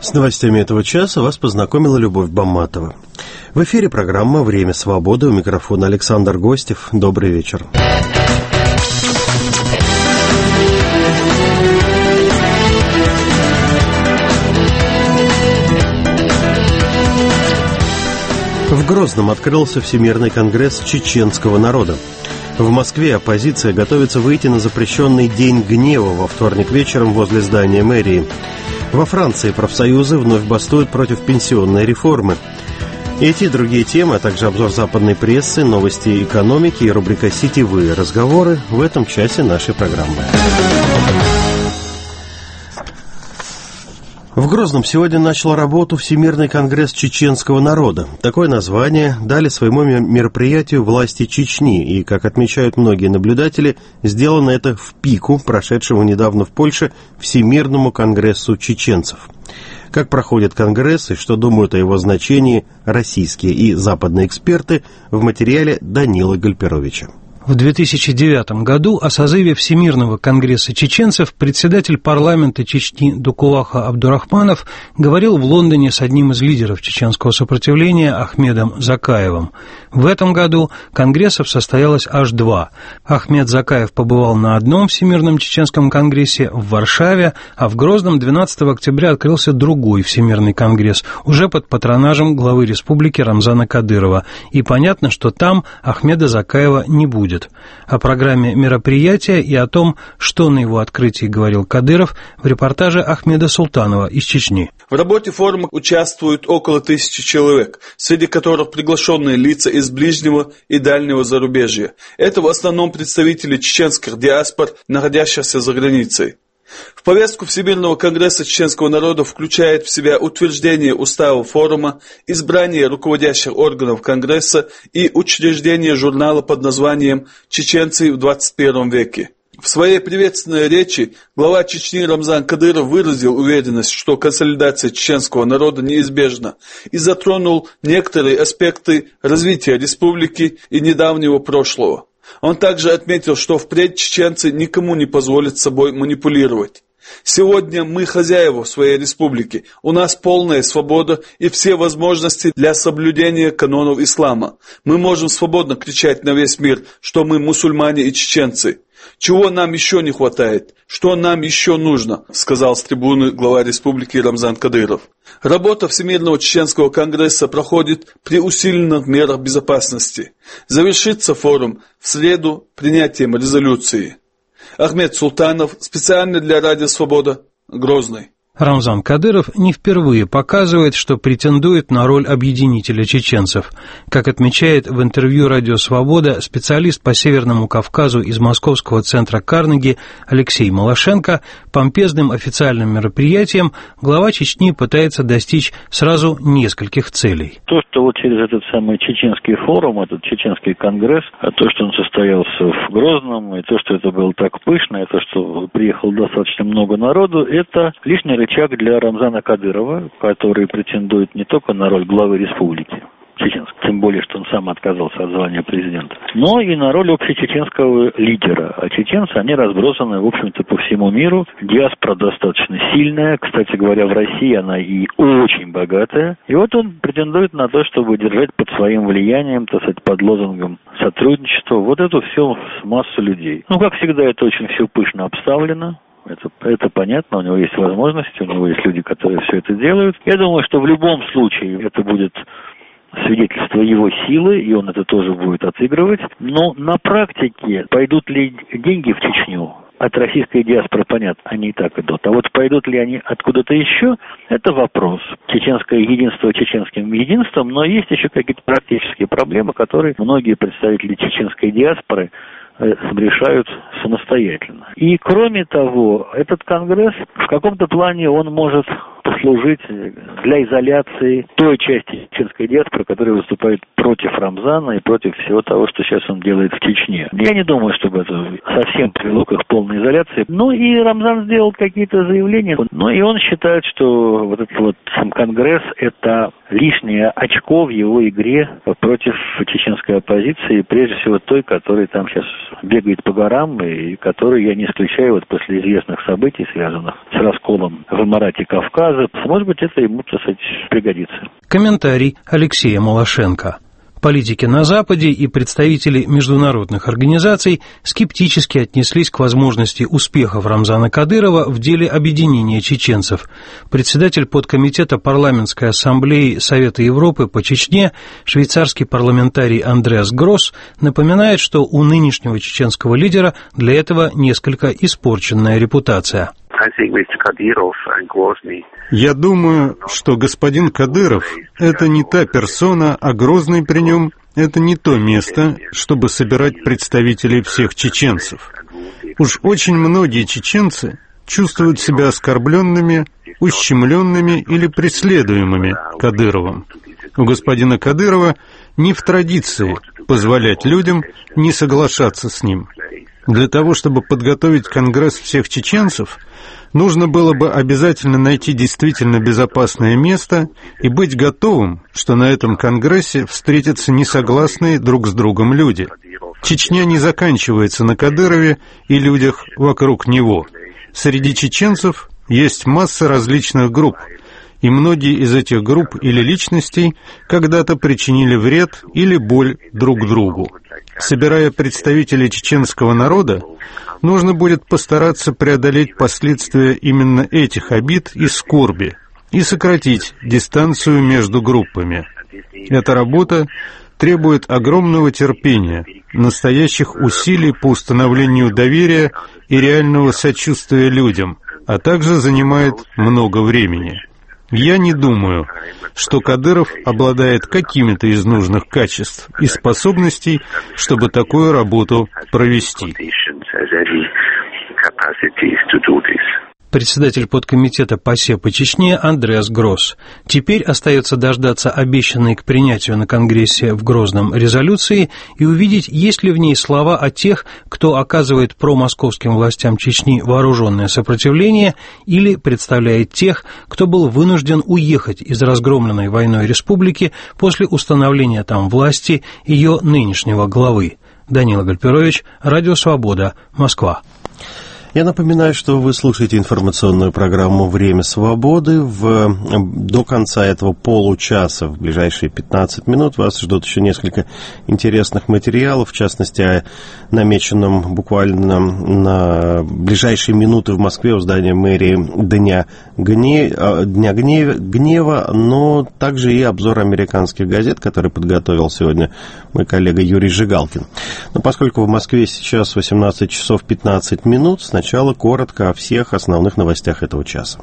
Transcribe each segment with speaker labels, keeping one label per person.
Speaker 1: С новостями этого часа вас познакомила Любовь Бамматова. В эфире программа «Время свободы». У микрофона Александр Гостев. Добрый вечер. В Грозном открылся Всемирный конгресс чеченского народа. В Москве оппозиция готовится выйти на запрещенный День гнева во вторник вечером возле здания мэрии. Во Франции профсоюзы вновь бастуют против пенсионной реформы. Эти и другие темы, а также обзор западной прессы, новости экономики и рубрика «Сетевые разговоры» в этом часе нашей программы. В Грозном сегодня начал работу Всемирный конгресс чеченского народа. Такое название дали своему мероприятию власти Чечни, и, как отмечают многие наблюдатели, сделано это в пику прошедшему недавно в Польше Всемирному конгрессу чеченцев. Как проходит конгресс и что думают о его значении российские и западные эксперты, в материале Данилы Гальперовича.
Speaker 2: В 2009 году о созыве Всемирного конгресса чеченцев председатель парламента Чечни Дукулаха Абдурахманов говорил в Лондоне с одним из лидеров чеченского сопротивления Ахмедом Закаевым. В этом году конгрессов состоялось аж два. Ахмед Закаев побывал на одном Всемирном чеченском конгрессе в Варшаве, а в Грозном 12 октября открылся другой Всемирный конгресс, уже под патронажем главы республики Рамзана Кадырова. И понятно, что там Ахмеда Закаева не будет. О программе мероприятия и о том, что на его открытии говорил Кадыров, в репортаже Ахмеда Султанова из Чечни.
Speaker 3: В работе форума участвуют около 1000 человек, среди которых приглашенные лица из ближнего и дальнего зарубежья. Это в основном представители чеченских диаспор, находящихся за границей. В повестку Всемирного конгресса чеченского народа включает в себя утверждение устава форума, избрание руководящих органов конгресса и учреждение журнала под названием «Чеченцы в 21 веке». В своей приветственной речи глава Чечни Рамзан Кадыров выразил уверенность, что консолидация чеченского народа неизбежна, и затронул некоторые аспекты развития республики и недавнего прошлого. Он также отметил, что впредь чеченцы никому не позволят собой манипулировать. Сегодня мы хозяева в своей республике, у нас полная свобода и все возможности для соблюдения канонов ислама. Мы можем свободно кричать на весь мир, что мы мусульмане и чеченцы. Чего нам еще не хватает? Что нам еще нужно? Сказал с трибуны глава республики Рамзан Кадыров. Работа Всемирного чеченского конгресса проходит при усиленных мерах безопасности. Завершится форум в среду принятием резолюции. Ахмед Султанов, специально для Радио Свобода, Грозный.
Speaker 2: Рамзан Кадыров не впервые показывает, что претендует на роль объединителя чеченцев. Как отмечает в интервью «Радио Свобода» специалист по Северному Кавказу из Московского центра Карнеги Алексей Малашенко, помпезным официальным мероприятием глава Чечни пытается достичь сразу нескольких целей.
Speaker 4: То, что вот через этот самый чеченский форум, этот чеченский конгресс, то, что он состоялся в Грозном, и то, что это было так пышно, и то, что приехало достаточно много народу, это лишний рычаг для Рамзана Кадырова, который претендует не только на роль главы республики чеченской, тем более, что он сам отказался от звания президента, но и на роль общечеченского лидера. А чеченцы, они разбросаны, в общем-то, по всему миру. Диаспора достаточно сильная. Кстати говоря, в России она и очень богатая. И вот он претендует на то, чтобы держать под своим влиянием, так сказать, под лозунгом сотрудничества, вот эту всю массу людей. Ну, как всегда, это очень все пышно обставлено. Это понятно, у него есть возможности, у него есть люди, которые все это делают. Я думаю, что в любом случае это будет свидетельство его силы, и он это тоже будет отыгрывать. Но на практике пойдут ли деньги в Чечню? От российской диаспоры, понятно, они и так идут. А вот пойдут ли они откуда-то еще, это вопрос. Чеченское единство чеченским единством, но есть еще какие-то практические проблемы, которые многие представители чеченской диаспоры решают самостоятельно. И кроме того, этот конгресс в каком-то плане он может послужить для изоляции той части чеченской диаспоры, которая выступает против Рамзана и против всего того, что сейчас он делает в Чечне. Я не думаю, чтобы это совсем привело к их полной изоляции. Ну и Рамзан сделал какие-то заявления. Ну и он считает, что вот этот вот сам конгресс – это лишнее очко в его игре против чеченской оппозиции, прежде всего той, которая там сейчас бегает по горам, и которую я не исключаю вот после известных событий, связанных с расколом в Эмирате Кавказа, базы. Может быть, это ему, так сказать, пригодится.
Speaker 2: Комментарий Алексея Малашенко. Политики на Западе и представители международных организаций скептически отнеслись к возможности успехов Рамзана Кадырова в деле объединения чеченцев. Председатель подкомитета парламентской ассамблеи Совета Европы по Чечне, швейцарский парламентарий Андреас Гросс, напоминает, что у нынешнего чеченского лидера для этого несколько испорченная репутация.
Speaker 5: Я думаю, что господин Кадыров – это не та персона, а Грозный при нем – это не то место, чтобы собирать представителей всех чеченцев. Уж очень многие чеченцы чувствуют себя оскорбленными, ущемленными или преследуемыми Кадыровым. У господина Кадырова не в традиции позволять людям не соглашаться с ним. Для того, чтобы подготовить Конгресс всех чеченцев, нужно было бы обязательно найти действительно безопасное место и быть готовым, что на этом Конгрессе встретятся несогласные друг с другом люди. Чечня не заканчивается на Кадырове и людях вокруг него. Среди чеченцев есть масса различных групп, и многие из этих групп или личностей когда-то причинили вред или боль друг другу. Собирая представителей чеченского народа, нужно будет постараться преодолеть последствия именно этих обид и скорби и сократить дистанцию между группами. Эта работа требует огромного терпения, настоящих усилий по установлению доверия и реального сочувствия людям, а также занимает много времени. Я не думаю, что Кадыров обладает какими-то из нужных качеств и способностей, чтобы такую работу провести.
Speaker 2: Председатель подкомитета ПАСЕ по Чечне Андреас Гросс. Теперь остается дождаться обещанной к принятию на Конгрессе в Грозном резолюции и увидеть, есть ли в ней слова о тех, кто оказывает промосковским властям Чечни вооруженное сопротивление, или представляет тех, кто был вынужден уехать из разгромленной войной республики после установления там власти ее нынешнего главы. Данила Гальперович, Радио Свобода, Москва.
Speaker 1: Я напоминаю, что вы слушаете информационную программу «Время свободы». До конца этого получаса, в ближайшие 15 минут, вас ждут еще несколько интересных материалов, в частности, о намеченном буквально на ближайшие минуты в Москве у здания мэрии Дня гнева, но также и обзор американских газет, который подготовил сегодня мой коллега Юрий Жигалкин. Но поскольку в Москве сейчас 18 часов 15 минут, сначала коротко о всех основных новостях этого часа.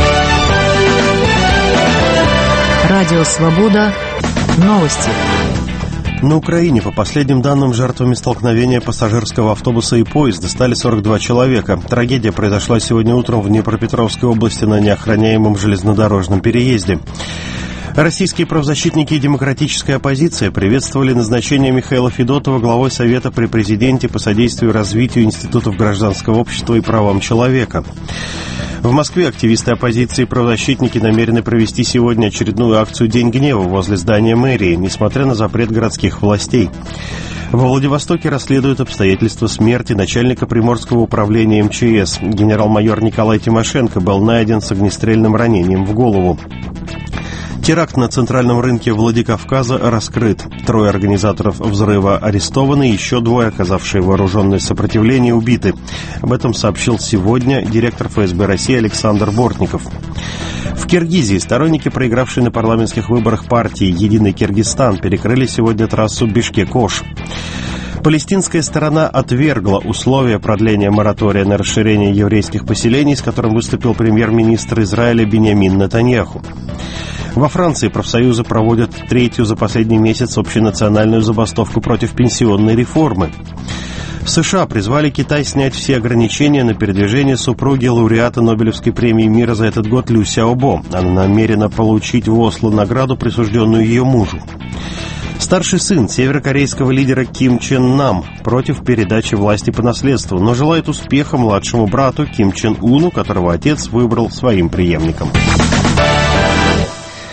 Speaker 6: Радио «Свобода». Новости.
Speaker 1: На Украине, по последним данным, жертвами столкновения пассажирского автобуса и поезда стали 42 человека. Трагедия произошла сегодня утром в Днепропетровской области на неохраняемом железнодорожном переезде. Российские правозащитники и демократическая оппозиция приветствовали назначение Михаила Федотова главой Совета при президенте по содействию развитию институтов гражданского общества и правам человека. В Москве активисты оппозиции и правозащитники намерены провести сегодня очередную акцию «День гнева» возле здания мэрии, несмотря на запрет городских властей. Во Владивостоке расследуют обстоятельства смерти начальника Приморского управления МЧС. Генерал-майор Николай Тимошенко был найден с огнестрельным ранением в голову. Теракт на центральном рынке Владикавказа раскрыт. 3 организаторов взрыва арестованы, еще 2, оказавшие вооруженное сопротивление, убиты. Об этом сообщил сегодня директор ФСБ России Александр Бортников. В Киргизии сторонники, проигравшие на парламентских выборах партии «Единый Киргизстан», перекрыли сегодня трассу Бишкек-Ош. Палестинская сторона отвергла условия продления моратория на расширение еврейских поселений, с которым выступил премьер-министр Израиля Биньямин Нетаньяху. Во Франции профсоюзы проводят 3-ю за последний месяц общенациональную забастовку против пенсионной реформы. В США призвали Китай снять все ограничения на передвижение супруги лауреата Нобелевской премии мира за этот год Лю Сяобо. Она намерена получить в Осло награду, присужденную ее мужу. Старший сын северокорейского лидера Ким Чен Нам против передачи власти по наследству, но желает успеха младшему брату Ким Чен Уну, которого отец выбрал своим преемником.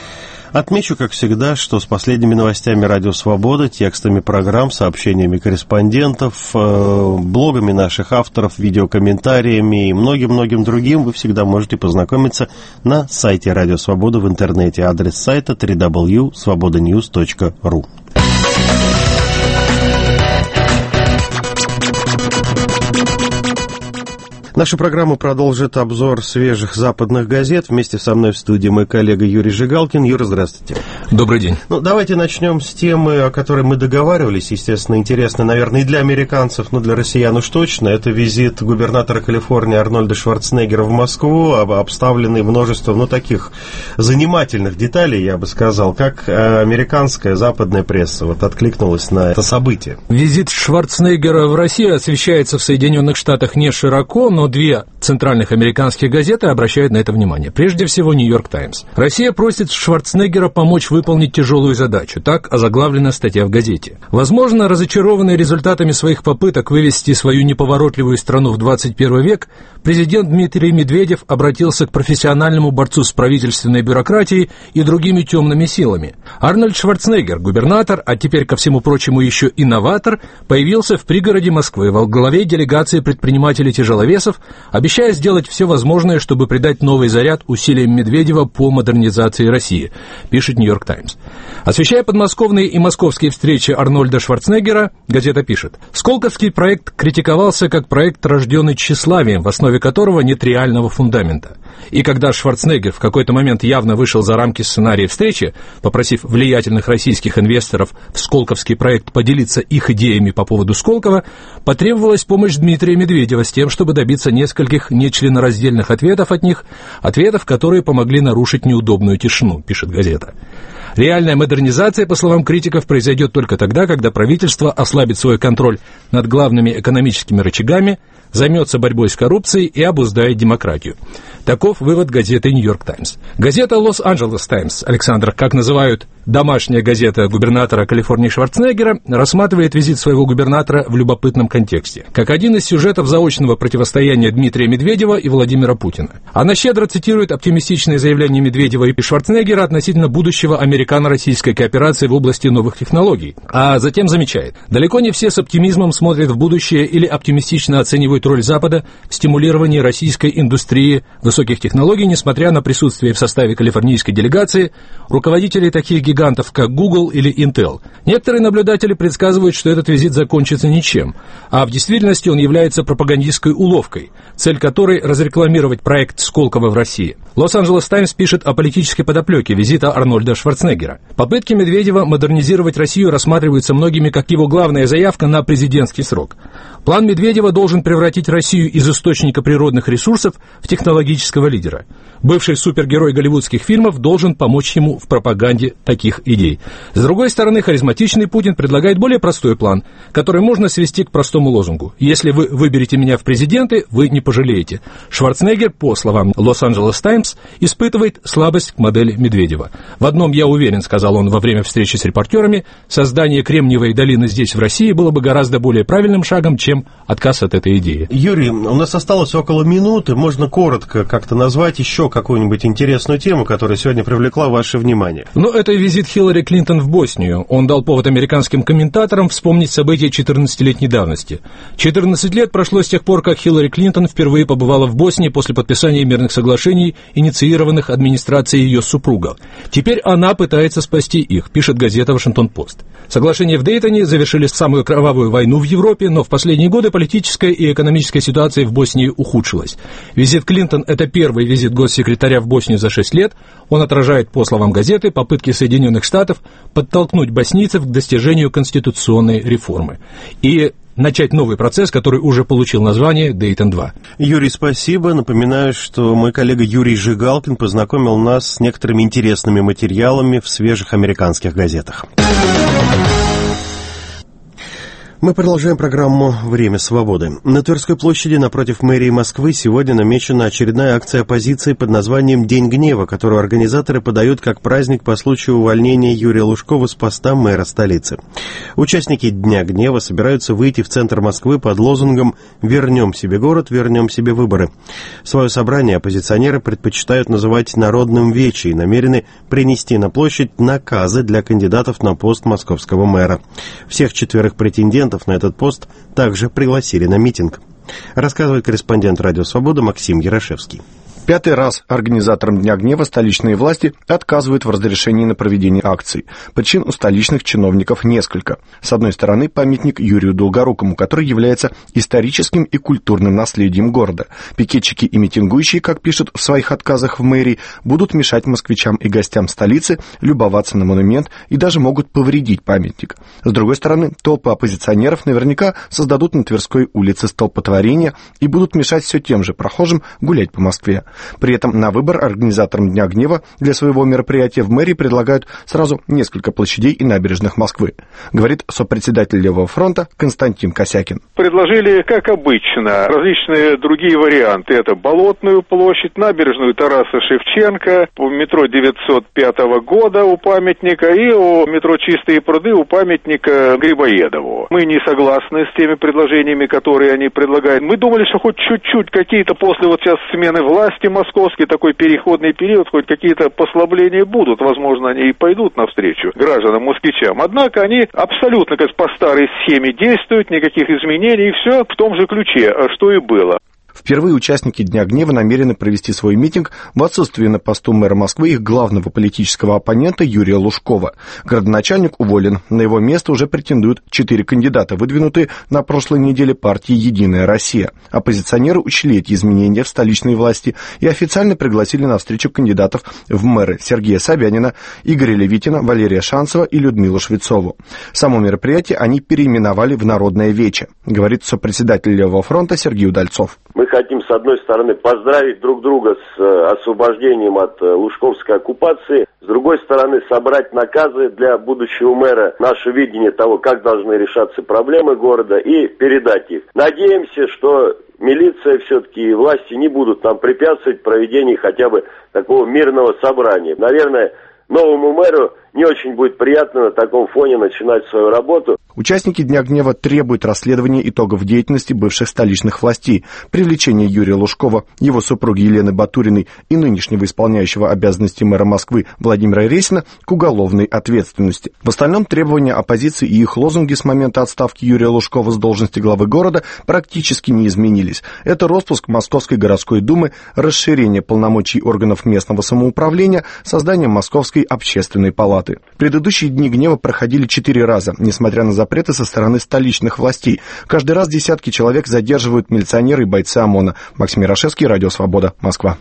Speaker 1: Отмечу, как всегда, что с последними новостями «Радио Свобода», текстами программ, сообщениями корреспондентов, блогами наших авторов, видеокомментариями и многим-многим другим вы всегда можете познакомиться на сайте «Радио Свобода» в интернете. Адрес сайта www.svobodanews.ru. Нашу программу продолжит обзор свежих западных газет. Вместе со мной в студии мой коллега Юрий Жигалкин. Юра, здравствуйте.
Speaker 7: Добрый день.
Speaker 1: Давайте начнем с темы, о которой мы договаривались. Естественно, интересно, наверное, и для американцев, но для россиян уж точно. Это визит губернатора Калифорнии Арнольда Шварценеггера в Москву, обставленный множеством, таких занимательных деталей, я бы сказал. Как американская западная пресса откликнулась на это событие?
Speaker 7: Визит Шварценеггера в Россию освещается в Соединенных Штатах не широко, но две центральных американских газеты обращают на это внимание. Прежде всего, «Нью-Йорк Таймс». Россия просит Шварценеггера помочь выполнить тяжелую задачу. Так озаглавлена статья в газете. Возможно, разочарованный результатами своих попыток вывести свою неповоротливую страну в 21 век, президент Дмитрий Медведев обратился к профессиональному борцу с правительственной бюрократией и другими темными силами. Арнольд Шварценеггер, губернатор, а теперь, ко всему прочему, еще и новатор, появился в пригороде Москвы во главе делегации предпринимателей-тяжеловесов, обещая сделать все возможное, чтобы придать новый заряд усилиям Медведева по модернизации России, пишет «Нью-Йорк Таймс». Освещая подмосковные и московские встречи Арнольда Шварценеггера, газета пишет: «Сколковский проект критиковался как проект, рожденный тщеславием, в основе которого нет реального фундамента. И когда Шварценеггер в какой-то момент явно вышел за рамки сценария встречи, попросив влиятельных российских инвесторов в Сколковский проект поделиться их идеями по поводу Сколково, потребовалась помощь Дмитрия Медведева с тем, чтобы добиться нескольких нечленораздельных ответов от них, ответов, которые помогли нарушить неудобную тишину», пишет газета. Реальная модернизация, по словам критиков, произойдет только тогда, когда правительство ослабит свой контроль над главными экономическими рычагами, займется борьбой с коррупцией и обуздает демократию. Таков вывод газеты «Нью-Йорк Таймс». Газета «Лос-Анджелес Таймс», Александр, как называют домашняя газета губернатора Калифорнии Шварценеггера, рассматривает визит своего губернатора в любопытном контексте, как один из сюжетов заочного противостояния Дмитрия Медведева и Владимира Путина. Она щедро цитирует оптимистичные заявления Медведева и Шварценеггера относительно будущего американо-российской кооперации в области новых технологий, а затем замечает: далеко не все с оптимизмом смотрят в будущее или оптимистично оценивают роль Запада в стимулировании российской индустрии высоких технологий, несмотря на присутствие в составе калифорнийской делегации руководителей таких гигантов, как Google или Intel. Некоторые наблюдатели предсказывают, что этот визит закончится ничем, а в действительности он является пропагандистской уловкой, цель которой – разрекламировать проект Сколково в России. Лос-Анджелес Таймс пишет о политической подоплеке визита Арнольда Шварценеггера. Попытки Медведева модернизировать Россию рассматриваются многими как его главная заявка на президентский срок. План Медведева должен превратить Россию из источника природных ресурсов в технологического лидера. Бывший супергерой голливудских фильмов должен помочь ему в пропаганде таких идей. С другой стороны, харизматичный Путин предлагает более простой план, который можно свести к простому лозунгу: «Если вы выберете меня в президенты, вы не пожалеете». Шварценеггер, по словам Лос-Анджелес Таймс, испытывает слабость к модели Медведева. «В одном я уверен», — сказал он во время встречи с репортерами, «создание Кремниевой долины здесь, в России, было бы гораздо более правильным шагом, чем отказ от этой идеи».
Speaker 1: Юрий, у нас осталось около минуты. Можно коротко как-то назвать еще какую-нибудь интересную тему, которая сегодня привлекла ваше внимание?
Speaker 7: Это визит Хиллари Клинтон в Боснию. Он дал повод американским комментаторам вспомнить события 14-летней давности. 14 лет прошло с тех пор, как Хиллари Клинтон впервые побывала в Боснии после подписания мирных соглашений, инициированных администрацией ее супруга. Теперь она пытается спасти их, пишет газета «Вашингтон-Пост». Соглашения в Дейтоне завершили самую кровавую войну в Европе, но в последние годы политическая и экономическая ситуация в Боснии ухудшилась. Визит Клинтон – это первый визит госсекретаря в Боснию за 6 лет. Он отражает, по словам газеты, попытки Соединенных Штатов подтолкнуть боснийцев к достижению конституционной реформы и начать новый процесс, который уже получил название Дейтон-2.
Speaker 1: Юрий, спасибо. Напоминаю, что мой коллега Юрий Жигалкин познакомил нас с некоторыми интересными материалами в свежих американских газетах. Мы продолжаем программу «Время свободы». На Тверской площади напротив мэрии Москвы сегодня намечена очередная акция оппозиции под названием «День гнева», которую организаторы подают как праздник по случаю увольнения Юрия Лужкова с поста мэра столицы. Участники Дня гнева собираются выйти в центр Москвы под лозунгом «Вернем себе город, вернем себе выборы». Свое собрание оппозиционеры предпочитают называть «народным вече» и намерены принести на площадь наказы для кандидатов на пост московского мэра. Всех 4 претендентов на этот пост также пригласили на митинг. Рассказывает корреспондент «Радио Свобода» Максим Ярошевский.
Speaker 8: 5-й раз организаторам Дня гнева столичные власти отказывают в разрешении на проведение акций. Причин у столичных чиновников несколько. С одной стороны, памятник Юрию Долгорукому, который является историческим и культурным наследием города. Пикетчики и митингующие, как пишут в своих отказах в мэрии, будут мешать москвичам и гостям столицы любоваться на монумент и даже могут повредить памятник. С другой стороны, толпы оппозиционеров наверняка создадут на Тверской улице столпотворение и будут мешать все тем же прохожим гулять по Москве. При этом на выбор организаторам Дня гнева для своего мероприятия в мэрии предлагают сразу несколько площадей и набережных Москвы, говорит сопредседатель Левого фронта Константин Косякин.
Speaker 9: Предложили, как обычно, различные другие варианты. Это Болотную площадь, набережную Тараса Шевченко, метро 905 года у памятника и у метро Чистые пруды у памятника Грибоедову. Мы не согласны с теми предложениями, которые они предлагают. Мы думали, что хоть чуть-чуть какие-то после вот сейчас смены власти московский такой переходный период, хоть какие-то послабления будут, возможно, они и пойдут навстречу гражданам, москвичам. Однако они абсолютно как по старой схеме действуют, никаких изменений, и все в том же ключе, что и было.
Speaker 8: Впервые участники Дня гнева намерены провести свой митинг в отсутствии на посту мэра Москвы их главного политического оппонента Юрия Лужкова. Градоначальник уволен. На его место уже претендуют 4 кандидата, выдвинутые на прошлой неделе партией «Единая Россия». Оппозиционеры учли эти изменения в столичной власти и официально пригласили на встречу кандидатов в мэры Сергея Собянина, Игоря Левитина, Валерия Шанцева и Людмилу Швецову. Само мероприятие они переименовали в «Народное вече», говорит сопредседатель Левого фронта Сергей Удальцов.
Speaker 10: Мы хотим, с одной стороны, поздравить друг друга с освобождением от лужковской оккупации, с другой стороны, собрать наказы для будущего мэра, наше видение того, как должны решаться проблемы города, и передать их. Надеемся, что милиция все-таки и власти не будут нам препятствовать проведению хотя бы такого мирного собрания. Наверное, новому мэру не очень будет приятно на таком фоне начинать свою работу.
Speaker 8: Участники Дня гнева требуют расследования итогов деятельности бывших столичных властей, привлечения Юрия Лужкова, его супруги Елены Батуриной и нынешнего исполняющего обязанности мэра Москвы Владимира Ресина к уголовной ответственности. В остальном требования оппозиции и их лозунги с момента отставки Юрия Лужкова с должности главы города практически не изменились. Это распуск Московской городской думы, расширение полномочий органов местного самоуправления, создание Московской общественной палаты. Предыдущие Дни гнева проходили 4 раза, несмотря на запреты со стороны столичных властей. Каждый раз десятки человек задерживают милиционеры и бойцы ОМОНа. Максим Ярошевский, Радио Свобода, Москва.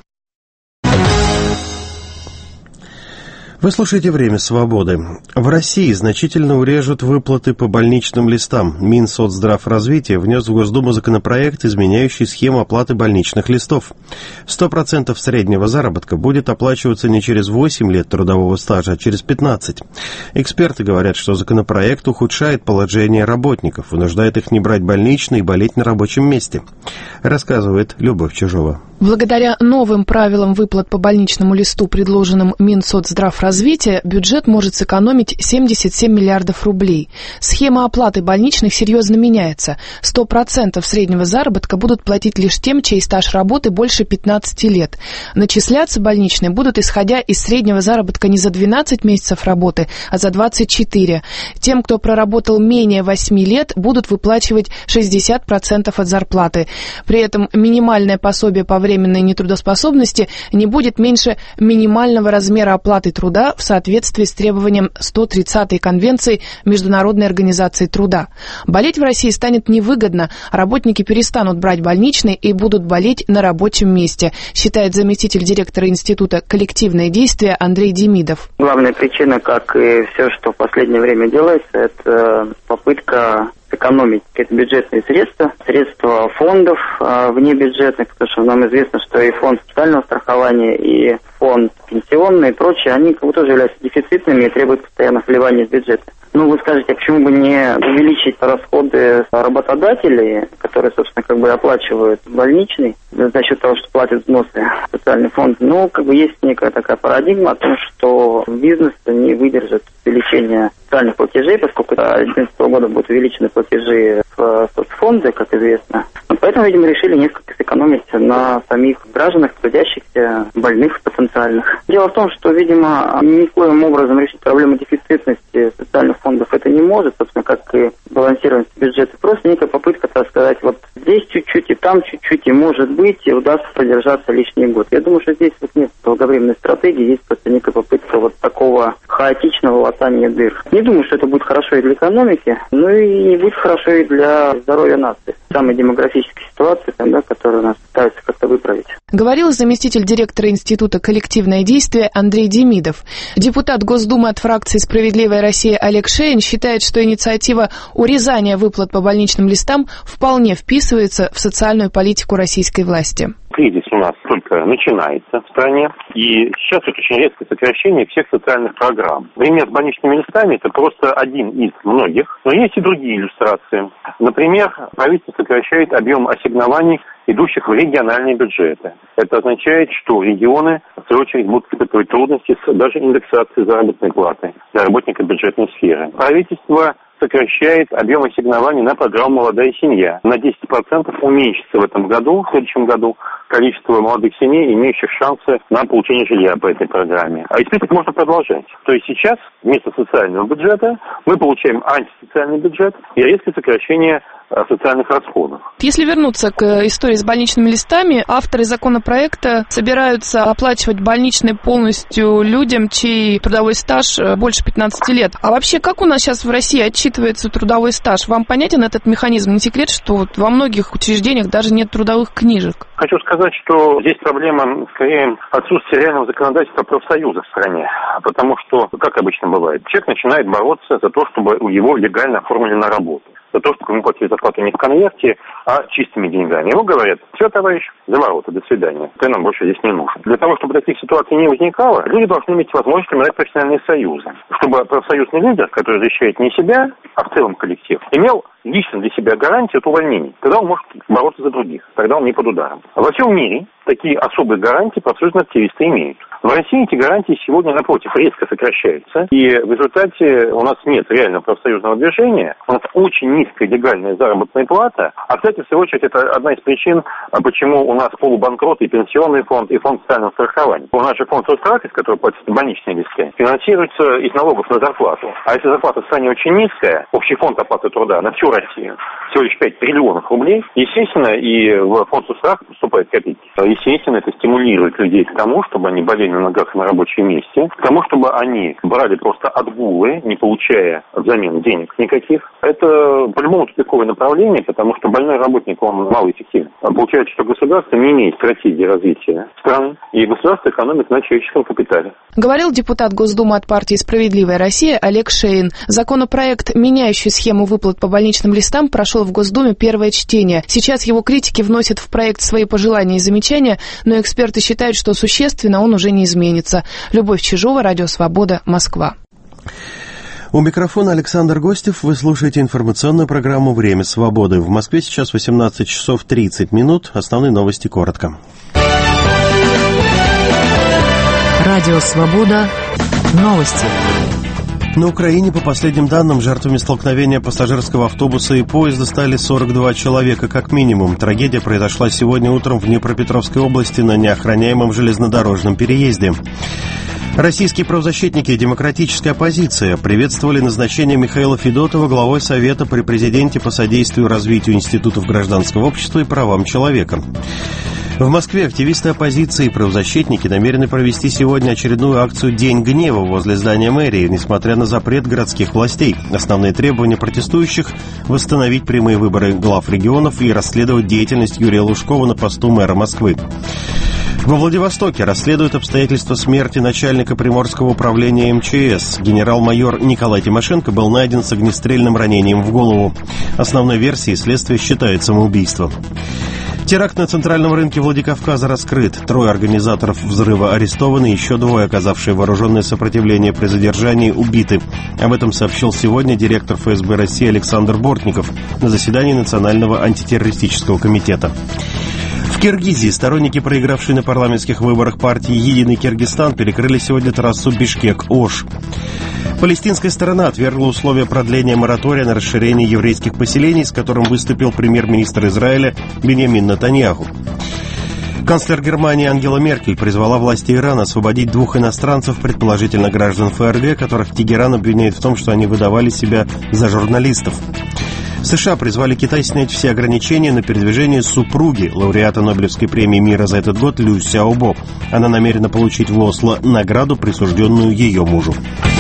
Speaker 1: Вы слушаете «Время свободы». В России значительно урежут выплаты по больничным листам. Минсоцздравразвития внес в Госдуму законопроект, изменяющий схему оплаты больничных листов. 100% среднего заработка будет оплачиваться не через 8 лет трудового стажа, а через 15. Эксперты говорят, что законопроект ухудшает положение работников, вынуждает их не брать больничный и болеть на рабочем месте. Рассказывает Любовь Чижова.
Speaker 11: Благодаря новым правилам выплат по больничному листу, предложенным Минсоцздравразвития, бюджет может сэкономить 77 миллиардов рублей. Схема оплаты больничных серьезно меняется. 100% среднего заработка будут платить лишь тем, чей стаж работы больше 15 лет. Начисляться больничные будут исходя из среднего заработка не за 12 месяцев работы, а за 24. Тем, кто проработал менее 8 лет, будут выплачивать 60% от зарплаты. При этом минимальное пособие по временной нетрудоспособности не будет меньше минимального размера оплаты труда в соответствии с требованием 130-й Конвенции Международной организации труда. Болеть в России станет невыгодно, работники перестанут брать больничный и будут болеть на рабочем месте, считает заместитель директора Института «Коллективное действие» Андрей Демидов.
Speaker 12: Главная причина, как и все, что в последнее время делается, это попытка сэкономить бюджетные средства фондов внебюджетных, потому что нам известно, что и фонд социального страхования, и фонд пенсионный и прочие, они как будто являются дефицитными и требуют постоянных вливаний в бюджет. Ну, вы скажете, почему бы не увеличить расходы работодателей, которые, собственно, как бы оплачивают больничный за счет того, что платят взносы в социальный фонд. Ну, как бы есть некая такая парадигма о том, что бизнес не выдержит увеличения социальных платежей, поскольку до 2011 года будут увеличены платежи в соцфонды, как известно. Поэтому, видимо, решили несколько сэкономить на самих гражданах, трудящихся, больных потенциальных. Дело в том, что, видимо, никоим образом решить проблему дефицитности социальных фондов это не может, собственно, как и балансированность бюджета. Просто некая попытка, так сказать, вот здесь чуть-чуть и там чуть-чуть, и может быть, и удастся продержаться лишний год. Я думаю, что здесь вот нет долговременной стратегии, есть просто некая попытка вот такого хаотичного латания дыр. Не думаю, что это будет хорошо и для экономики, но и не будет хорошо и для здоровья нации. Самой демографической ситуации, да, которую нас пытаются как-то выправить.
Speaker 11: Говорил заместитель директора Института «Коллективное действие» Андрей Демидов. Депутат Госдумы от фракции «Справедливая Россия» Олег Шейн считает, что инициатива урезания выплат по больничным листам вполне вписывается в социальную политику российской власти.
Speaker 13: Кризис у нас только начинается в стране, и сейчас это очень резкое сокращение всех социальных программ. Пример с больничными листами – это просто один из многих, но есть и другие иллюстрации. Например, правительство сокращает объем ассигнований, идущих в региональные бюджеты. Это означает, что регионы, в свою очередь, будут испытывать трудности с даже индексацией заработной платы для работников бюджетной сферы. Правительство сокращает объем ассигнований на программу «Молодая семья». На 10% уменьшится в этом году, в следующем году, количество молодых семей, имеющих шансы на получение жилья по этой программе. А список можно продолжать. То есть сейчас вместо социального бюджета мы получаем антисоциальный бюджет и резкое сокращение социальных расходов.
Speaker 11: Если вернуться к истории с больничными листами, авторы законопроекта собираются оплачивать больничные полностью людям, чей трудовой стаж больше 15 лет. А вообще, как у нас сейчас в России отчитывается трудовой стаж? Вам понятен этот механизм? Не секрет, что вот во многих учреждениях даже нет трудовых книжек.
Speaker 13: Хочу сказать, что здесь проблема, скорее, отсутствия реального законодательства профсоюза в стране. Потому что, как обычно бывает, человек начинает бороться за то, чтобы его легально оформили на работу. За то, чтобы ему платили зарплату не в конверте, а чистыми деньгами. Ему говорят: все, товарищ, за ворота, до свидания. Ты нам больше здесь не нужен. Для того, чтобы таких ситуаций не возникало, люди должны иметь возможность формировать профессиональные союзы. Чтобы профсоюзный лидер, который защищает не себя, а в целом коллектив, имел лично для себя гарантию от увольнений. Тогда он может бороться за других. Тогда он не под ударом. Во всем мире такие особые гарантии профсоюзные активисты имеют. В России эти гарантии сегодня, напротив, резко сокращаются. И в результате у нас нет реального профсоюзного движения. У нас очень низкая легальная заработная плата. А, кстати, в свою очередь, это одна из причин, почему у нас полубанкрот и пенсионный фонд, и фонд социального страхования. У нас же фонд соцстрахования, который платит больничные листы, финансируется из налогов на зарплату. А если зарплата в стране очень низкая, общий фонд оплаты труда на всю Россию всего лишь 5 триллионов рублей, естественно, и в фонд соцстрахования поступают копейки. Естественно, это стимулирует людей к тому, чтобы они болели на ногах на рабочем месте, к тому, чтобы они брали просто отгулы, не получая взамен денег никаких. Это по-любому тупиковое направление, потому что больной работник, он малоэффективен. Получается, что государство не имеет стратегии развития страны, и государство экономит на человеческом капитале.
Speaker 11: Говорил депутат Госдумы от партии «Справедливая Россия» Олег Шейн. Законопроект, меняющий схему выплат по больничным листам, прошел в Госдуме первое чтение. Сейчас его критики вносят в проект свои пожелания и замечания, но эксперты считают, что существенно он уже не изменится. Любовь Чижова, Радио Свобода, Москва.
Speaker 1: У микрофона Александр Гостев. Вы слушаете информационную программу «Время свободы». В Москве сейчас 18 часов 30 минут. Основные новости коротко.
Speaker 6: Радио Свобода. Новости.
Speaker 1: На Украине, по последним данным, жертвами столкновения пассажирского автобуса и поезда стали 42 человека как минимум. Трагедия произошла сегодня утром в Днепропетровской области на неохраняемом железнодорожном переезде. Российские правозащитники и демократическая оппозиция приветствовали назначение Михаила Федотова главой Совета при президенте по содействию развитию институтов гражданского общества и правам человека. В Москве активисты оппозиции и правозащитники намерены провести сегодня очередную акцию «День гнева» возле здания мэрии, несмотря на запрет городских властей. Основные требования протестующих – восстановить прямые выборы глав регионов и расследовать деятельность Юрия Лужкова на посту мэра Москвы. Во Владивостоке расследуют обстоятельства смерти начальника Приморского управления МЧС. Генерал-майор Николай Тимошенко был найден с огнестрельным ранением в голову. Основной версией следствия считает самоубийство. Теракт на центральном рынке Владикавказа раскрыт. 3 организаторов взрыва арестованы, еще 2, оказавшие вооруженное сопротивление при задержании, убиты. Об этом сообщил сегодня директор ФСБ России Александр Бортников на заседании Национального антитеррористического комитета. В Киргизии сторонники, проигравшие на парламентских выборах партии «Единый Киргизстан», перекрыли сегодня трассу Бишкек-Ош. Палестинская сторона отвергла условия продления моратория на расширение еврейских поселений, с которым выступил премьер-министр Израиля Биньямин Нетаньяху. Канцлер Германии Ангела Меркель призвала власти Ирана освободить 2 иностранцев, предположительно граждан ФРГ, которых Тегеран обвиняет в том, что они выдавали себя за журналистов. США призвали Китай снять все ограничения на передвижение супруги лауреата Нобелевской премии мира за этот год Лю Сяобо. Она намерена получить в Осло награду, присужденную ее мужу.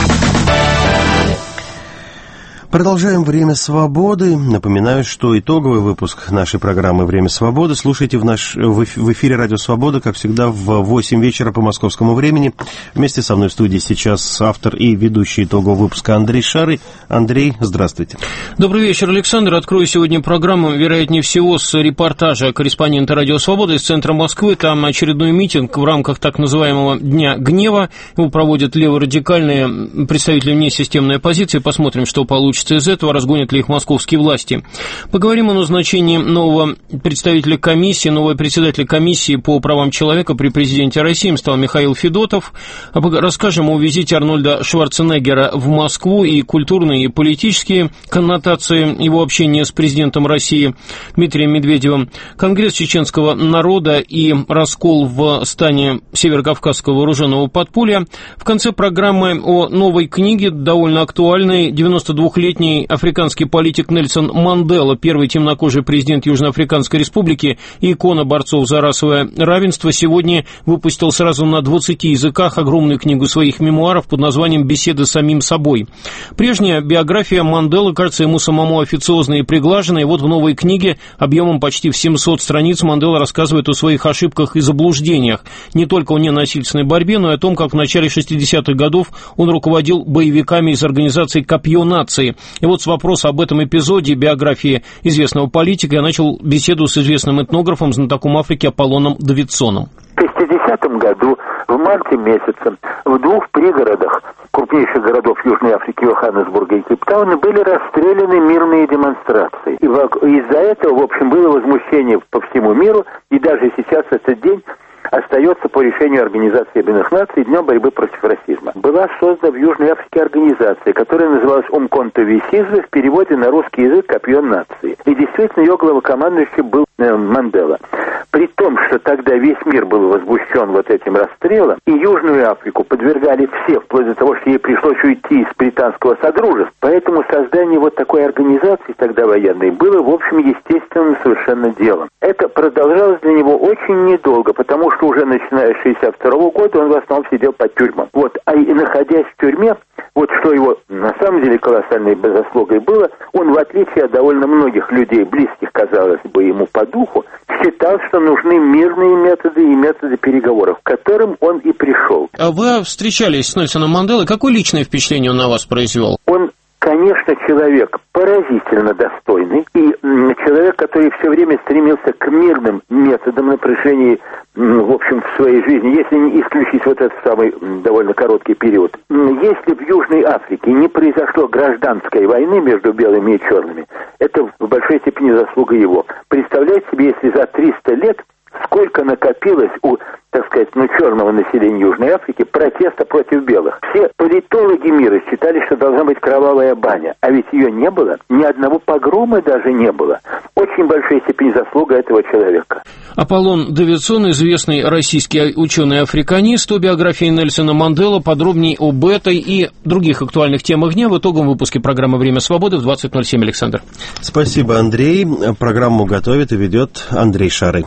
Speaker 1: Продолжаем «Время свободы». Напоминаю, что итоговый выпуск нашей программы «Время свободы» слушайте в эфире «Радио Свобода», как всегда, в 8 вечера по московскому времени. Вместе со мной в студии сейчас автор и ведущий итогового выпуска Андрей Шарый. Андрей, здравствуйте.
Speaker 14: Добрый вечер, Александр. Открою сегодня программу, вероятнее всего, с репортажа корреспондента «Радио Свобода» из центра Москвы. Там очередной митинг в рамках так называемого Дня гнева. Его проводят леворадикальные представители несистемной оппозиции. Посмотрим, что получится из этого, разгонят ли их московские власти. Поговорим о назначении нового представителя комиссии, нового председателя комиссии по правам человека при президенте России. Им стал Михаил Федотов. Расскажем о визите Арнольда Шварценеггера в Москву и культурные, и политические коннотации его общения с президентом России Дмитрием Медведевым. Конгресс чеченского народа и раскол в стане Северокавказского вооруженного подполья. В конце программы о новой книге, довольно актуальной, 92-летний африканский политик Нельсон Мандела, первый темнокожий президент Южноафриканской Республики и икона борцов за расовое равенство, сегодня выпустил сразу на 20 языках огромную книгу своих мемуаров под названием «Беседы с самим собой». Прежняя биография Манделы кажется ему самому официозной и приглаженной. Вот в новой книге объемом почти в 700 страниц Мандела рассказывает о своих ошибках и заблуждениях. Не только о ненасильственной борьбе, но и о том, как в начале 60-х годов он руководил боевиками из организации «Копье нации». И вот с вопроса об этом эпизоде биографии известного политика я начал беседу с известным этнографом, знатоком Африки Аполлоном Давидсоном.
Speaker 15: В 60-м году, в марте месяце, в 2 пригородах крупнейших городов Южной Африки, Йоханнесбурга и Кейптауна, были расстреляны мирные демонстрации. И из-за этого, в общем, было возмущение по всему миру, и даже сейчас этот день остается по решению Организации Объединенных Наций Днем борьбы против расизма. Была создана в Южной Африке организация, которая называлась Умконто Висиза, в переводе на русский язык «Копье нации». И действительно ее главнокомандующий был Мандела. При том, что тогда весь мир был возмущен вот этим расстрелом, и Южную Африку подвергали все, вплоть до того, что ей пришлось уйти из британского содружества. Поэтому создание вот такой организации тогда военной было, в общем, естественным совершенно делом. Это продолжалось для него очень недолго, потому что уже начиная с 62 года он в основном сидел по тюрьмам. Вот, а и находясь в тюрьме, вот что его на самом деле колоссальной заслугой было, он, в отличие от довольно многих людей, близких, казалось бы, ему по духу, считал, что нужны мирные методы и методы переговоров, к которым он и пришел.
Speaker 14: А вы встречались с Нельсоном Манделой. Какое личное впечатление он на вас произвел?
Speaker 15: Он, конечно, человек поразительно достойный и человек, который все время стремился к мирным методам на протяжении, в общем, в своей жизни, если не исключить вот этот самый довольно короткий период. Если в Южной Африке не произошло гражданской войны между белыми и черными, это в большой степени заслуга его. Представляете себе, если за 300 лет сколько накопилось у, так сказать, черного населения Южной Африки протеста против белых. Все политологи мира считали, что должна быть кровавая баня, а ведь ее не было, ни одного погрома даже не было. Очень большая степень заслуга этого человека.
Speaker 14: Аполлон Давидсон, известный российский ученый-африканист, о биографии Нельсона Манделы, подробнее об этой и других актуальных темах дня в итоговом выпуске программы «Время свободы» в 20:07. Александр.
Speaker 1: Спасибо, Андрей. Программу готовит и ведет Андрей Шарый.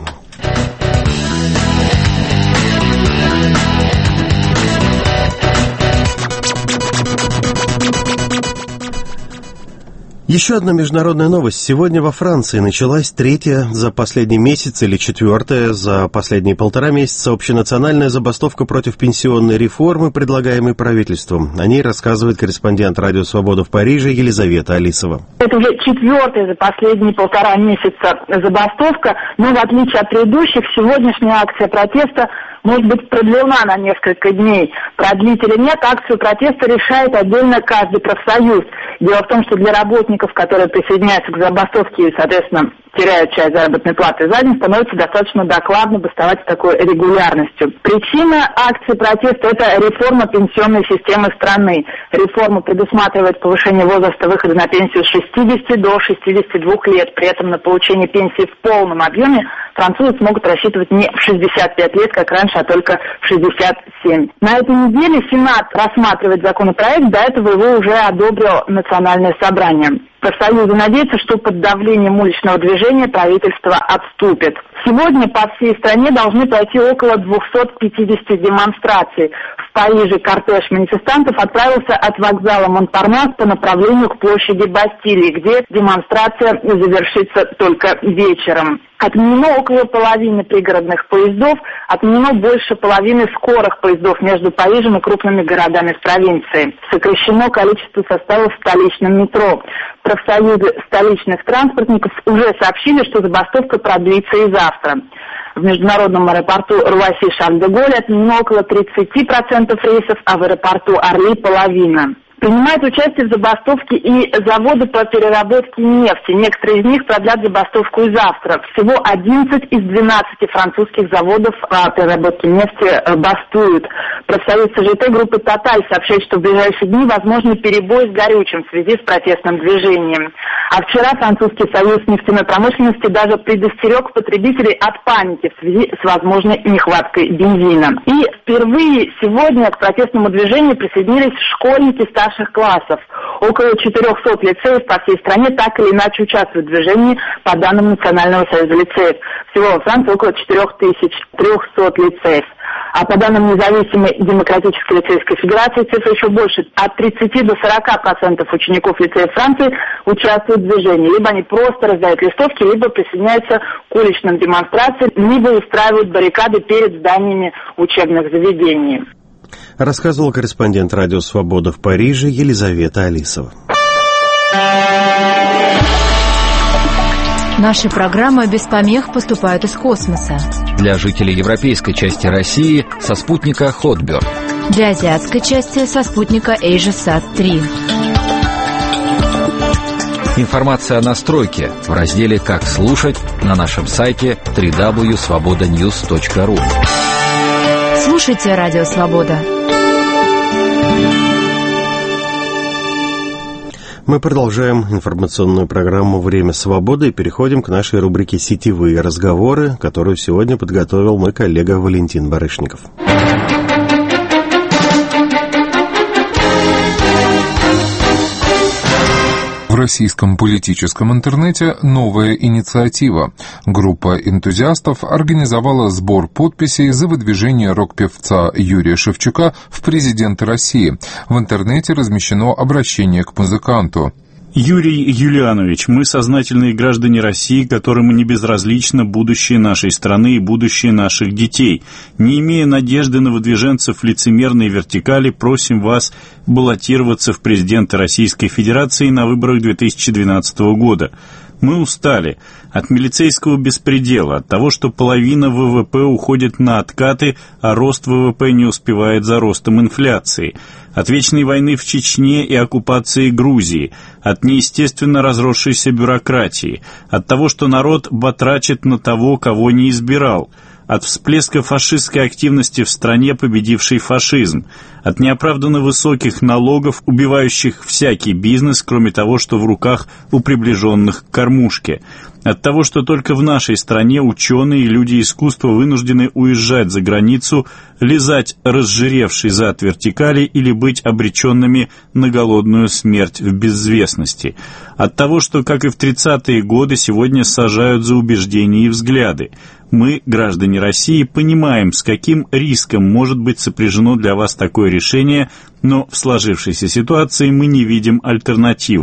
Speaker 1: Еще одна международная новость. Сегодня во Франции началась третья за последний месяц или четвертая за последние 1,5 месяца общенациональная забастовка против пенсионной реформы, предлагаемой правительством. О ней рассказывает корреспондент «Радио Свобода» в Париже Елизавета Алисова.
Speaker 16: Это уже четвертая за последние 1,5 месяца забастовка, но в отличие от предыдущих, сегодняшняя акция протеста может быть продлена на несколько дней. Продлить или нет, акцию протеста решает отдельно каждый профсоюз. Дело в том, что для работников, которые присоединяются к забастовке и, соответственно, теряют часть заработной платы за день, становится достаточно докладно бастовать с такой регулярностью. Причина акции протеста – это реформа пенсионной системы страны. Реформа предусматривает повышение возраста выхода на пенсию с 60 до 62 лет. При этом на получение пенсии в полном объеме французы смогут рассчитывать не в 65 лет, как раньше, а только в 67. На этой неделе Сенат рассматривает законопроект, до этого его уже одобрило Национальное собрание. Профсоюзы надеются, что под давлением уличного движения правительство отступит. Сегодня по всей стране должны пройти около 250 демонстраций. В Париже кортеж манифестантов отправился от вокзала Монпарнас по направлению к площади Бастилии, где демонстрация завершится только вечером. Отменено около половины пригородных поездов, отменено больше половины скорых поездов между Парижем и крупными городами в провинции. Сокращено количество составов в столичном метро. Профсоюзы столичных транспортников уже сообщили, что забастовка продлится и завтра. В международном аэропорту Руасси-Шарль-де-Голль отменено около 30% рейсов, а в аэропорту Орли половина. Принимают участие в забастовке и заводы по переработке нефти. Некоторые из них продлят забастовку и завтра. Всего 11 из 12 французских заводов по переработке нефти бастуют. Профсоюз ЦЖТ группы «Тоталь» сообщает, что в ближайшие дни возможны перебои с горючим в связи с протестным движением. А вчера Французский союз нефтяной промышленности даже предостерег потребителей от паники в связи с возможной нехваткой бензина. И впервые сегодня к протестному движению присоединились школьники старших классов. Около 400 лицеев по всей стране так или иначе участвуют в движении, по данным Национального союза лицеев. Всего во Франции около 4300 лицеев. А по данным Независимой демократической лицейской федерации цифра еще больше. От 30 до 40% учеников лицеев Франции участвуют в движении. Либо они просто раздают листовки, либо присоединяются к уличным демонстрациям, либо устраивают баррикады перед зданиями учебных заведений.
Speaker 1: Рассказывал корреспондент «Радио Свобода» в Париже Елизавета Алисова.
Speaker 6: Наши программы без помех поступают из космоса.
Speaker 17: Для жителей европейской части России со спутника Hotbird.
Speaker 6: Для азиатской части со спутника AsiaSat-3.
Speaker 17: Информация о настройке в разделе «Как слушать» на нашем сайте www.svobodanews.ru.
Speaker 6: Слушайте «Радио Свобода».
Speaker 1: Мы продолжаем информационную программу «Время свободы» и переходим к нашей рубрике «Сетевые разговоры», которую сегодня подготовил мой коллега Валентин Барышников.
Speaker 18: В российском политическом интернете новая инициатива. Группа энтузиастов организовала сбор подписей за выдвижение рок-певца Юрия Шевчука в президенты России. В интернете размещено обращение к музыканту.
Speaker 19: Юрий Юлианович, мы сознательные граждане России, которым не безразлично будущее нашей страны и будущее наших детей. Не имея надежды на выдвиженцев лицемерной вертикали, просим вас баллотироваться в президенты Российской Федерации на выборах 2012 года. Мы устали от милицейского беспредела, от того, что половина ВВП уходит на откаты, а рост ВВП не успевает за ростом инфляции, от вечной войны в Чечне и оккупации Грузии, от неестественно разросшейся бюрократии, от того, что народ батрачит на того, кого не избирал, от всплеска фашистской активности в стране, победившей фашизм, от неоправданно высоких налогов, убивающих всякий бизнес, кроме того, что в руках у приближенных к кормушке, от того, что только в нашей стране ученые и люди искусства вынуждены уезжать за границу, лизать разжиревший зад вертикали или быть обреченными на голодную смерть в безвестности, от того, что, как и в 30-е годы, сегодня сажают за убеждения и взгляды. Мы, граждане России, понимаем, с каким риском может быть сопряжено для вас такое решение, но в сложившейся ситуации мы не видим альтернативы.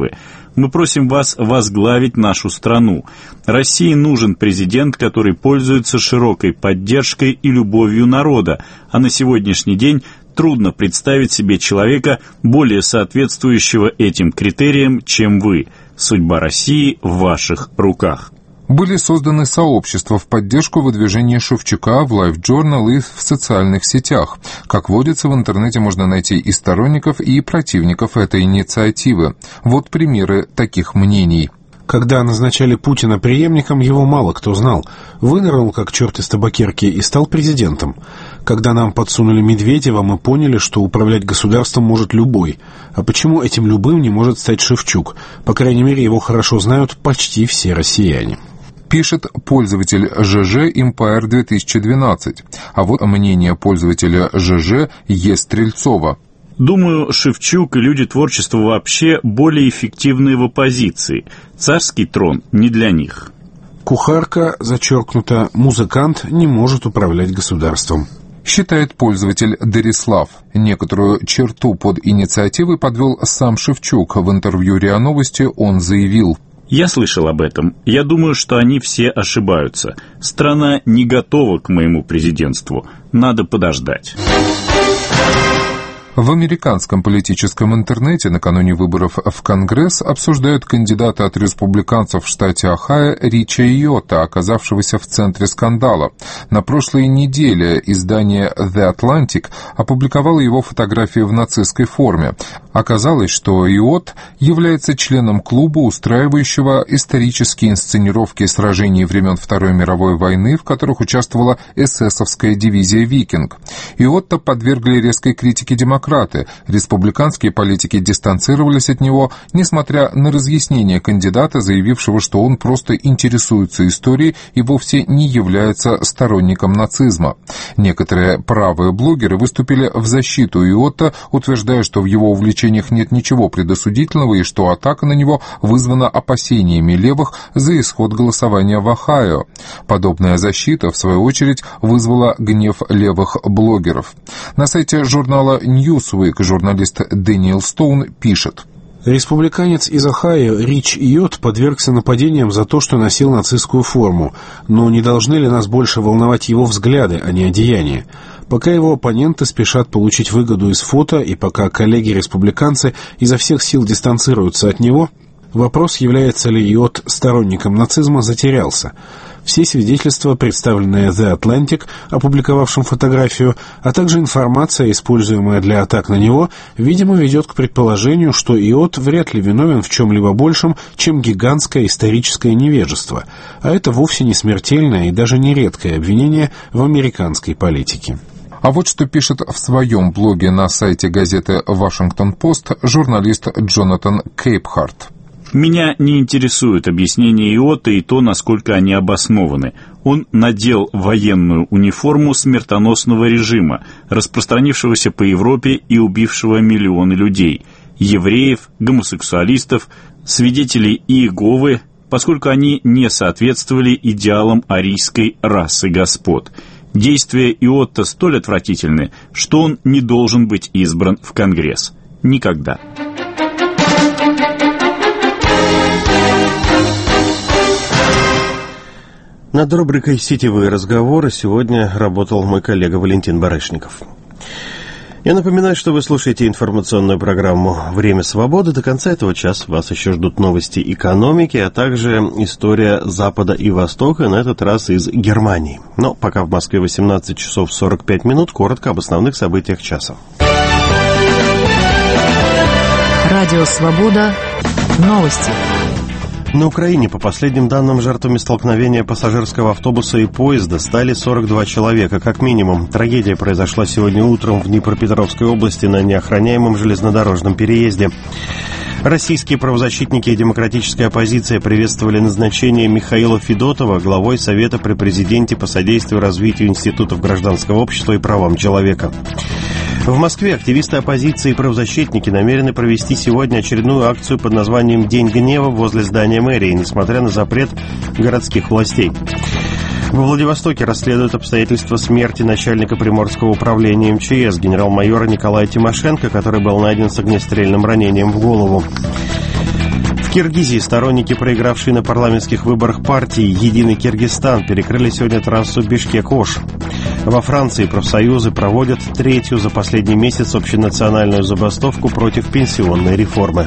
Speaker 19: Мы просим вас возглавить нашу страну. России нужен президент, который пользуется широкой поддержкой и любовью народа, а на сегодняшний день трудно представить себе человека, более соответствующего этим критериям, чем вы. Судьба России в ваших руках.
Speaker 18: Были созданы сообщества в поддержку выдвижения Шевчука в LiveJournal и в социальных сетях. Как водится, в интернете можно найти и сторонников, и противников этой инициативы. Вот примеры таких мнений.
Speaker 20: Когда назначали Путина преемником, его мало кто знал. Вынырнул, как черт из табакерки, и стал президентом. Когда нам подсунули Медведева, мы поняли, что управлять государством может любой. А почему этим любым не может стать Шевчук? По крайней мере, его хорошо знают почти все россияне.
Speaker 18: Пишет пользователь ЖЖ Empire 2012. А вот мнение пользователя ЖЖ Е. Стрельцова.
Speaker 19: Думаю, Шевчук и люди творчества вообще более эффективные в оппозиции. Царский трон не для них.
Speaker 20: Кухарка, зачеркнуто, музыкант не может управлять государством.
Speaker 18: Считает пользователь Дарислав. Некоторую черту под инициативой подвел сам Шевчук. В интервью РИА Новости он заявил:
Speaker 19: «Я слышал об этом. Я думаю, что они все ошибаются. Страна не готова к моему президентству. Надо подождать».
Speaker 18: В американском политическом интернете накануне выборов в Конгресс обсуждают кандидата от республиканцев в штате Ohio Рича Иотта, оказавшегося в центре скандала. На прошлой неделе издание The Atlantic опубликовало его фотографии в нацистской форме. Оказалось, что Иотт является членом клуба, устраивающего исторические инсценировки сражений времен Второй мировой войны, в которых участвовала эсэсовская дивизия «Викинг». Иотта подвергли резкой критике демократов. Республиканские политики дистанцировались от него, несмотря на разъяснение кандидата, заявившего, что он просто интересуется историей и вовсе не является сторонником нацизма. Некоторые правые блогеры выступили в защиту Иотта, утверждая, что в его увлечениях нет ничего предосудительного и что атака на него вызвана опасениями левых за исход голосования в Ohio. Подобная защита, в свою очередь, вызвала гнев левых блогеров. На сайте журнала Newsweek журналист Дэниел Стоун пишет:
Speaker 20: республиканец из Ohio Рич Иотт подвергся нападениям за то, что носил нацистскую форму, но не должны ли нас больше волновать его взгляды, а не одеяния? Пока его оппоненты спешат получить выгоду из фото, и пока коллеги-республиканцы изо всех сил дистанцируются от него, вопрос, является ли Иотт сторонником нацизма, затерялся. Все свидетельства, представленные The Atlantic, опубликовавшим фотографию, а также информация, используемая для атак на него, видимо, ведет к предположению, что Иотт вряд ли виновен в чем-либо большем, чем гигантское историческое невежество, а это вовсе не смертельное и даже не редкое обвинение в американской политике.
Speaker 18: А вот что пишет в своем блоге на сайте газеты «Вашингтон-Пост» журналист Джонатан Кейпхарт.
Speaker 19: Меня не интересует объяснение Иотта и то, насколько они обоснованы. Он надел военную униформу смертоносного режима, распространившегося по Европе и убившего миллионы людей, евреев, гомосексуалистов, свидетелей Иеговы, поскольку они не соответствовали идеалам арийской расы господ. Действия Иотта столь отвратительны, что он не должен быть избран в Конгресс. Никогда.
Speaker 1: Над рубрикой «Сетевые разговоры» сегодня работал мой коллега Валентин Барышников. Я напоминаю, что вы слушаете информационную программу «Время свободы». До конца этого часа вас еще ждут новости экономики, а также история Запада и Востока, на этот раз из Германии. Но пока в Москве 18 часов 45 минут, коротко об основных событиях часа.
Speaker 6: Радио «Свобода». Новости.
Speaker 1: На Украине, по последним данным, жертвами столкновения пассажирского автобуса и поезда стали 42 человека, как минимум. Трагедия произошла сегодня утром в Днепропетровской области на неохраняемом железнодорожном переезде. Российские правозащитники и демократическая оппозиция приветствовали назначение Михаила Федотова главой Совета при президенте по содействию развитию институтов гражданского общества и правам человека. В Москве активисты оппозиции и правозащитники намерены провести сегодня очередную акцию под названием «День гнева» возле здания мэрии, несмотря на запрет городских властей. Во Владивостоке расследуют обстоятельства смерти начальника Приморского управления МЧС генерал-майора Николая Тимошенко, который был найден с огнестрельным ранением в голову. В В Киргизии сторонники, проигравшие на парламентских выборах партии «Единый Киргизстан», перекрыли сегодня трассу Бишкек-Ош. Во Франции профсоюзы проводят третью за последний месяц общенациональную забастовку против пенсионной реформы.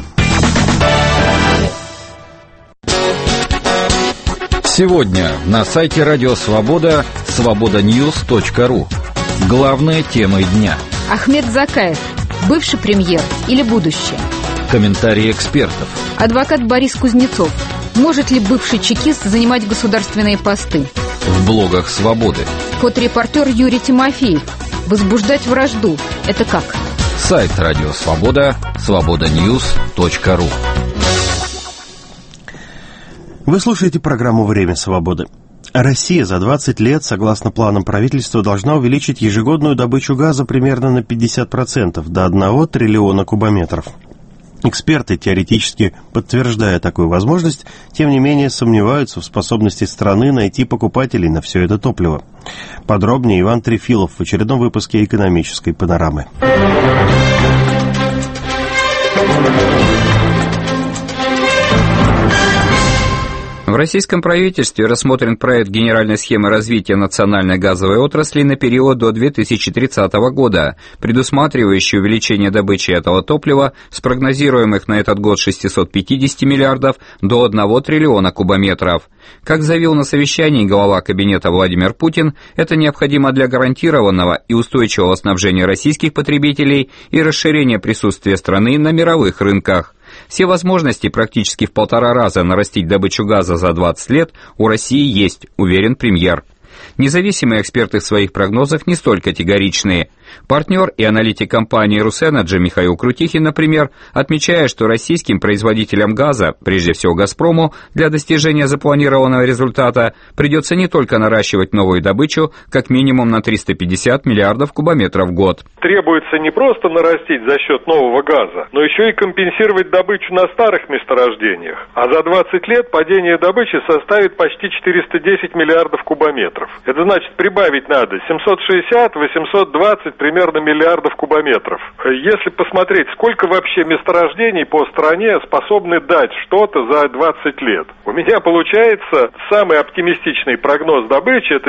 Speaker 17: Сегодня на сайте Радио Свобода свободаньюз.ру. Главные темы дня.
Speaker 6: Ахмед Закаев. Бывший премьер или будущее?
Speaker 17: Комментарии экспертов.
Speaker 6: Адвокат Борис Кузнецов. Может ли бывший чекист занимать государственные посты?
Speaker 17: В блогах «Свободы».
Speaker 6: Фоторепортер Юрий Тимофеев. Возбуждать вражду. Это как?
Speaker 17: Сайт Радио Свобода свободаньюз.ру.
Speaker 1: Вы слушаете программу «Время свободы». Россия за 20 лет, согласно планам правительства, должна увеличить ежегодную добычу газа примерно на 50%, до 1 триллиона кубометров. Эксперты, теоретически подтверждая такую возможность, тем не менее сомневаются в способности страны найти покупателей на все это топливо. Подробнее Иван Трефилов в очередном выпуске «Экономической панорамы».
Speaker 21: В российском правительстве рассмотрен проект генеральной схемы развития национальной газовой отрасли на период до 2030 года, предусматривающий увеличение добычи этого топлива с прогнозируемых на этот год 650 миллиардов до 1 триллиона кубометров. Как заявил на совещании глава кабинета Владимир Путин, это необходимо для гарантированного и устойчивого снабжения российских потребителей и расширения присутствия страны на мировых рынках. Все возможности практически в 1,5 раза нарастить добычу газа за 20 лет у России есть, уверен премьер. Независимые эксперты в своих прогнозах не столь категоричные. Партнер и аналитик компании «Русэнерджи» Михаил Крутихин, например, отмечает, что российским производителям газа, прежде всего «Газпрому», для достижения запланированного результата придется не только наращивать новую добычу, как минимум на 350 миллиардов кубометров в год.
Speaker 9: Требуется не просто нарастить за счет нового газа, но еще и компенсировать добычу на старых месторождениях. А за 20 лет падение добычи составит почти 410 миллиардов кубометров. Это значит, прибавить надо 760-820 примерно миллиардов кубометров. Если посмотреть, сколько вообще месторождений по стране способны дать что-то за 20 лет, у меня получается самый оптимистичный прогноз добычи — это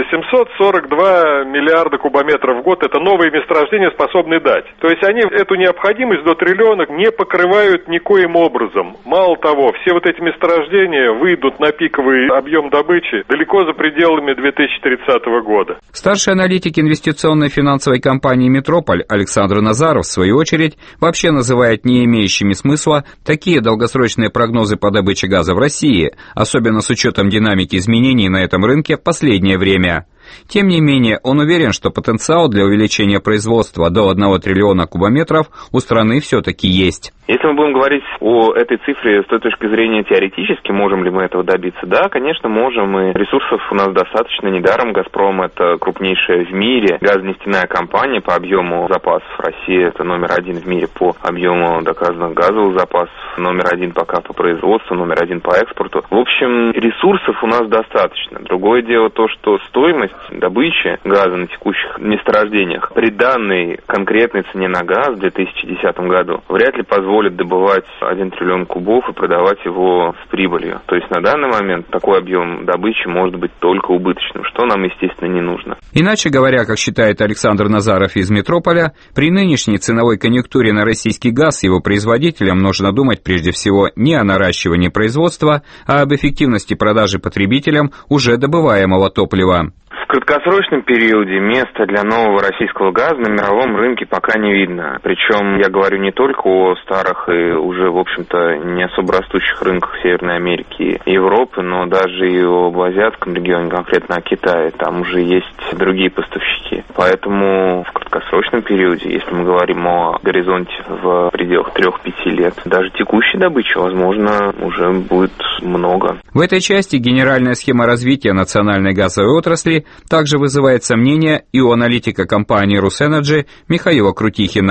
Speaker 9: 742 миллиарда кубометров в год. Это новые месторождения способны дать. То есть они эту необходимость до триллиона не покрывают никоим образом. Мало того, все вот эти месторождения выйдут на пиковый объем добычи далеко за пределами 2030 года.
Speaker 21: Старший аналитик инвестиционной финансовой компании «Метрополь» Александр Назаров, в свою очередь, вообще называет не имеющими смысла такие долгосрочные прогнозы по добыче газа в России, особенно с учетом динамики изменений на этом рынке в последнее время. Тем не менее, он уверен, что потенциал для увеличения производства до 1 триллиона кубометров у страны все-таки есть.
Speaker 22: Если мы будем говорить о этой цифре с той точки зрения теоретически, можем ли мы этого добиться? Да, конечно, можем, и ресурсов у нас достаточно. Недаром «Газпром» — это крупнейшая в мире газонефтяная компания по объему запасов. Россия — это номер 1 в мире по объему доказанных газовых запасов, номер 1 пока по производству, номер 1 по экспорту. В общем, ресурсов у нас достаточно. Другое дело то, что стоимость добычи газа на текущих месторождениях при данной конкретной цене на газ в 2010 году вряд ли позволит добывать 1 триллион кубов и продавать его с прибылью. То есть на данный момент такой объем добычи может быть только убыточным, что нам, естественно, не нужно.
Speaker 21: Иначе говоря, как считает Александр Назаров из «Метрополя», при нынешней ценовой конъюнктуре на российский газ его производителям нужно думать прежде всего не о наращивании производства, а об эффективности продажи потребителям уже добываемого топлива.
Speaker 22: В краткосрочном периоде места для нового российского газа на мировом рынке пока не видно. Причем я говорю не только о старых и уже, в общем-то, не особо растущих рынках Северной Америки и Европы, но даже и об азиатском регионе, конкретно о Китае. Там уже есть другие поставщики. Поэтому в краткосрочном периоде, если мы говорим о горизонте в пределах 3-5 лет, даже текущей добычи, возможно, уже будет много.
Speaker 21: В этой части генеральная схема развития национальной газовой отрасли также вызывает сомнения и у аналитика компании «Русэнерджи» Михаила Крутихина.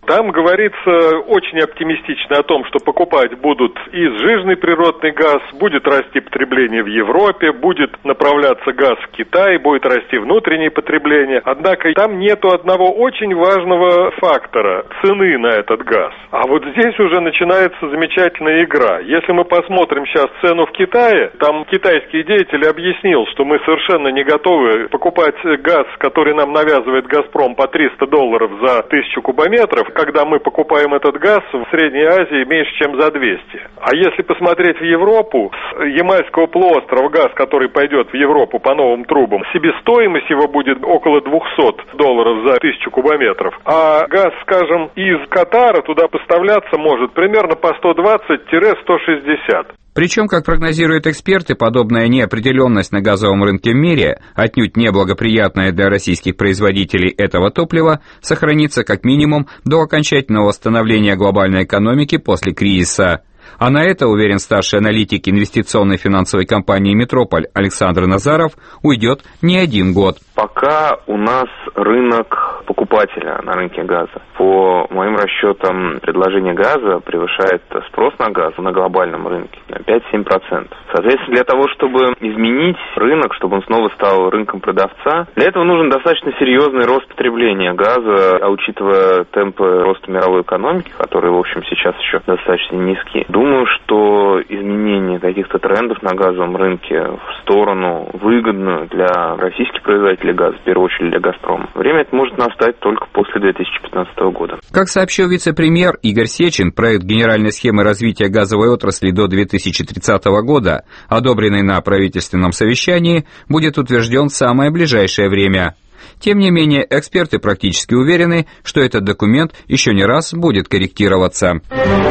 Speaker 3: Там говорится очень оптимистично о том, что покупать будут и сжиженный природный газ, будет расти потребление в Европе, будет направляться газ в Китай, будет расти внутреннее потребление. Однако там нету одного очень важного фактора – цены на этот газ. А вот здесь уже начинается замечательная игра. Если мы посмотрим сейчас цену в Китае, там китайский деятель объяснил, что мы совершенно не готовы покупать газ, который нам навязывает «Газпром» по $300 за 1000 кубометров, когда мы покупаем этот газ в Средней Азии меньше, чем за 200. А если посмотреть в Европу, с Ямальского полуострова газ, который пойдет в Европу по новым трубам, себестоимость его будет около $200 за 1000 кубометров. А газ, скажем, из Катара туда поставляться может примерно по 120-160.
Speaker 21: Причем, как прогнозируют эксперты, подобная неопределенность на газовом рынке в мире, отнюдь неблагоприятная для российских производителей этого топлива, сохранится как минимум до окончательного восстановления глобальной экономики после кризиса. А на это, уверен старший аналитик инвестиционной финансовой компании «Метрополь» Александр Назаров, уйдет не 1 год.
Speaker 22: Пока у нас рынок покупателя на рынке газа. По моим расчетам, предложение газа превышает спрос на газ на глобальном рынке на 5-7%. Соответственно, для того, чтобы изменить рынок, чтобы он снова стал рынком продавца, для этого нужен достаточно серьезный рост потребления газа, а учитывая темпы роста мировой экономики, которые, в общем, сейчас еще достаточно низкие, думаю, что изменение каких-то трендов на газовом рынке в сторону выгодную для российских производителей газа, в первую очередь для «Газпрома», время это может настать только после 2015 года.
Speaker 21: Как сообщил вице-премьер Игорь Сечин, проект генеральной схемы развития газовой отрасли до 2030 года, одобренный на правительственном совещании, будет утвержден в самое ближайшее время. Тем не менее, эксперты практически уверены, что этот документ еще не раз будет корректироваться.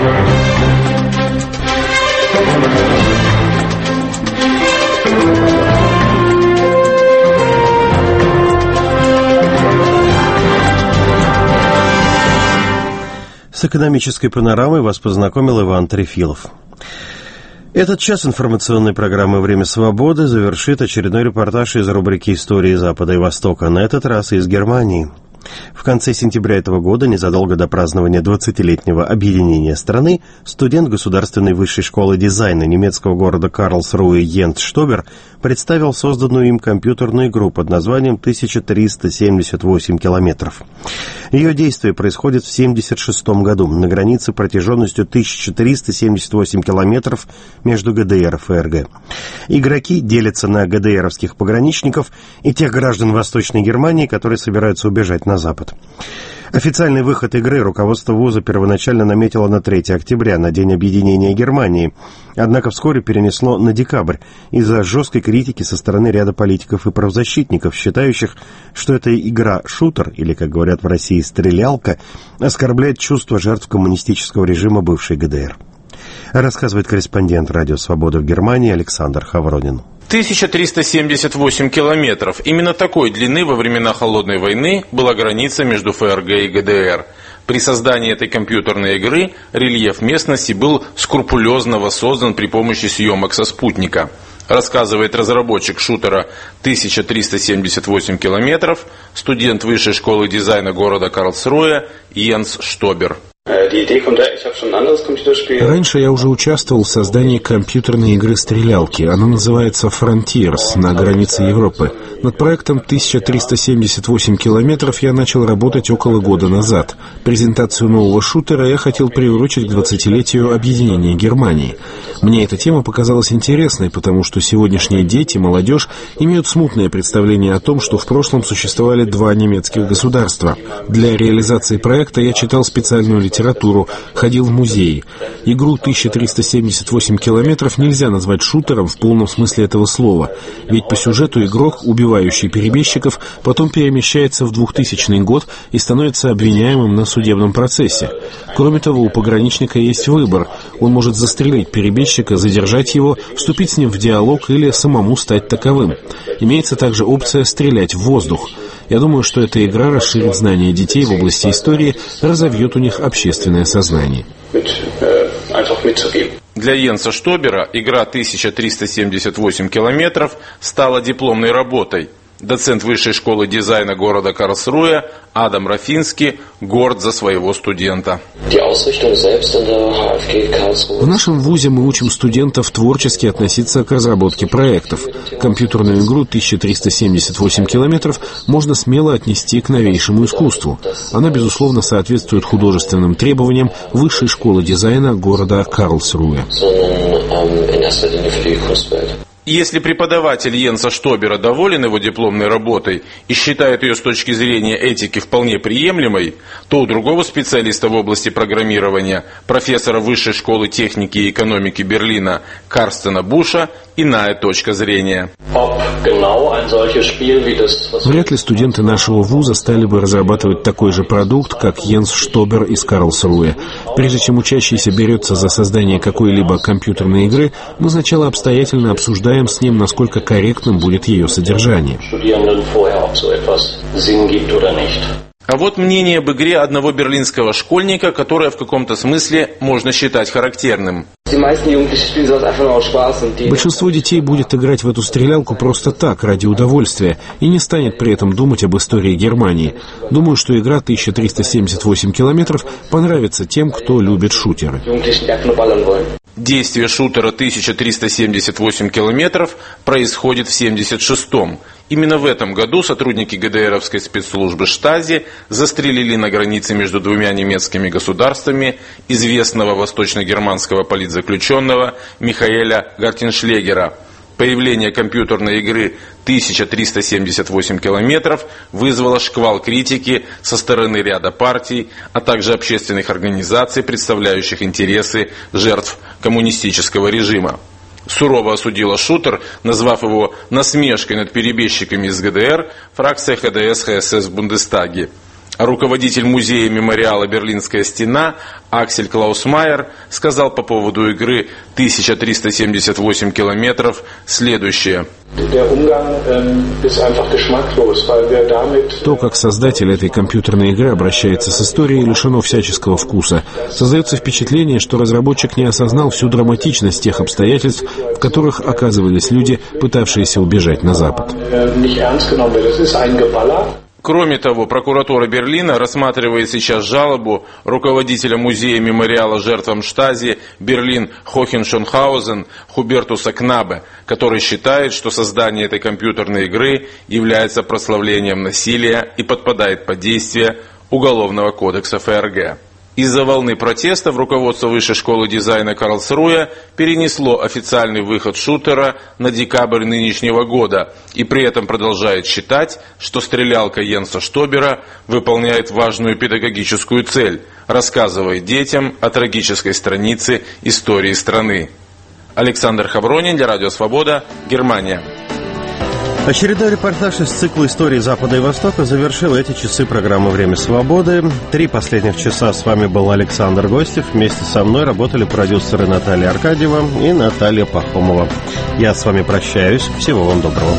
Speaker 1: С экономической панорамой вас познакомил Иван Трефилов. Этот час информационной программы «Время свободы» завершит очередной репортаж из рубрики «Истории Запада и Востока», на этот раз из Германии. В конце сентября этого года, незадолго до празднования 20-летнего объединения страны, студент Государственной высшей школы дизайна немецкого города Карлсруэ Йенс Штобер представил созданную им компьютерную игру под названием «1378 километров». Ее действие происходит в 1976 году на границе протяженностью 1378 километров между ГДР и ФРГ. Игроки делятся на ГДРовских пограничников и тех граждан Восточной Германии, которые собираются убежать на Запад. Официальный выход игры руководство вуза первоначально наметило на 3 октября, на день объединения Германии, однако вскоре перенесло на декабрь из-за жесткой критики со стороны ряда политиков и правозащитников, считающих, что эта игра-шутер, или, как говорят в России, стрелялка, оскорбляет чувства жертв коммунистического режима бывшей ГДР. Рассказывает корреспондент «Радио Свобода» в Германии Александр Хавронин.
Speaker 4: 1378 километров. Именно такой длины во времена Холодной войны была граница между ФРГ и ГДР. При создании этой компьютерной игры рельеф местности был скрупулезно воссоздан при помощи съемок со спутника. Рассказывает разработчик шутера 1378 километров, студент Высшей школы дизайна города Карлсруэ Йенс Штобер.
Speaker 20: Раньше я уже участвовал в создании компьютерной игры «Стрелялки». Она называется Frontiers, на границе Европы. Над проектом 1378 километров я начал работать около года назад. Презентацию нового шутера я хотел приурочить к 20-летию объединения Германии. Мне эта тема показалась интересной, потому что сегодняшние дети, молодежь, имеют смутное представление о том, что в прошлом существовали 2 немецких государства. Для реализации проекта я читал специальную литературу, ходил в музеи. Игру 1378 километров нельзя назвать шутером в полном смысле этого слова, ведь по сюжету игрок, убивающий перебежчиков, потом перемещается в 2000 год и становится обвиняемым на судебном процессе. Кроме того, у пограничника есть выбор. Он может застрелить перебежчика, задержать его, вступить с ним в диалог или самому стать таковым. Имеется также опция стрелять в воздух. Я думаю, что эта игра расширит знания детей в области истории, разовьет у них общественное сознание.
Speaker 4: Для Йенса Штобера игра 1378 километров стала дипломной работой. Доцент Высшей школы дизайна города Карлсруэ Адам Рафинский горд за своего студента.
Speaker 20: В нашем вузе мы учим студентов творчески относиться к разработке проектов. Компьютерную игру «1378 километров» можно смело отнести к новейшему искусству. Она, безусловно, соответствует художественным требованиям Высшей школы дизайна города Карлсруэ.
Speaker 4: Если преподаватель Йенса Штобера доволен его дипломной работой и считает ее с точки зрения этики вполне приемлемой, то у другого специалиста в области программирования, профессора Высшей школы техники и экономики Берлина Карстена Буша, иная точка зрения.
Speaker 20: Вряд ли студенты нашего вуза стали бы разрабатывать такой же продукт, как Йенс Штобер из Карлсруэ. Прежде чем учащийся берется за создание какой-либо компьютерной игры, мы сначала обстоятельно обсуждаем с ним, насколько корректным будет ее содержание.
Speaker 4: А вот мнение об игре одного берлинского школьника, которое в каком-то смысле можно считать характерным.
Speaker 20: Большинство детей будет играть в эту стрелялку просто так, ради удовольствия, и не станет при этом думать об истории Германии. Думаю, что игра 1378 километров понравится тем, кто любит шутеры.
Speaker 4: Действие шутера 1378 километров происходит в 1976-м. Именно в этом году сотрудники ГДРовской спецслужбы Штази застрелили на границе между двумя немецкими государствами известного восточно-германского политзаключенного Михаэля Гартеншлегера. Появление компьютерной игры 1378 километров вызвало шквал критики со стороны ряда партий, а также общественных организаций, представляющих интересы жертв коммунистического режима. Сурово осудила шутер, назвав его насмешкой над перебежчиками из ГДР, фракция ХДС-ХСС в Бундестаге. А руководитель музея мемориала «Берлинская стена» Аксель Клаусмайер сказал по поводу игры 1378 километров следующее.
Speaker 20: То, как создатель этой компьютерной игры обращается с историей, лишено всяческого вкуса. Создается впечатление, что разработчик не осознал всю драматичность тех обстоятельств, в которых оказывались люди, пытавшиеся убежать на Запад.
Speaker 4: Кроме того, прокуратура Берлина рассматривает сейчас жалобу руководителя музея мемориала жертвам Штази Берлин-Хохеншонхаузен Хубертуса Кнабе, который считает, что создание этой компьютерной игры является прославлением насилия и подпадает под действие Уголовного кодекса ФРГ. Из-за волны протестов руководство Высшей школы дизайна Карлсруэ перенесло официальный выход шутера на декабрь нынешнего года и при этом продолжает считать, что стрелялка Йенса Штобера выполняет важную педагогическую цель, рассказывая детям о трагической странице истории страны. Александр Хавронин для Радио Свобода, Германия.
Speaker 1: Очередной репортаж из цикла «Истории Запада и Востока» завершил эти часы программы «Время свободы». 3 последних часа с вами был Александр Гостев. Вместе со мной работали продюсеры Наталья Аркадьева и Наталья Пахомова. Я с вами прощаюсь. Всего вам доброго.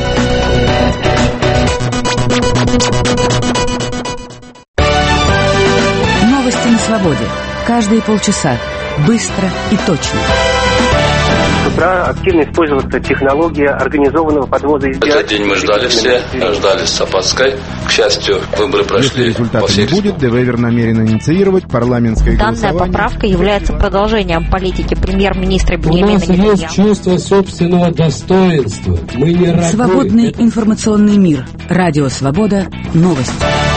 Speaker 2: Новости на свободе. Каждые полчаса. Быстро и точно.
Speaker 5: С утра активно используется технология организованного подвоза избирателей.
Speaker 23: Этот день мы ждали все, ждали с опаской. К счастью, выборы прошли.
Speaker 24: Если результата не будет, ДВВР намерен инициировать парламентское голосование.
Speaker 25: Данная поправка является продолжением политики премьер-министра Беньямина Нетаньяху.
Speaker 26: У нас есть чувство собственного достоинства. Мы не рабы.
Speaker 2: Свободный информационный мир. Радио Свобода. Новости.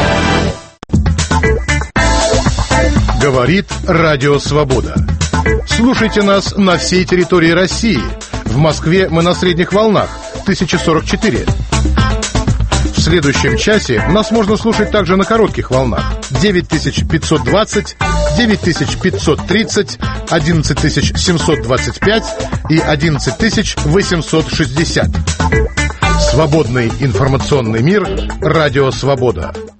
Speaker 27: Говорит Радио Свобода. Слушайте нас на всей территории России. В Москве мы на средних волнах 1044. В следующем часе нас можно слушать также на коротких волнах 9520, 9530, 11725 и 11860. Свободный информационный мир. Радио Свобода.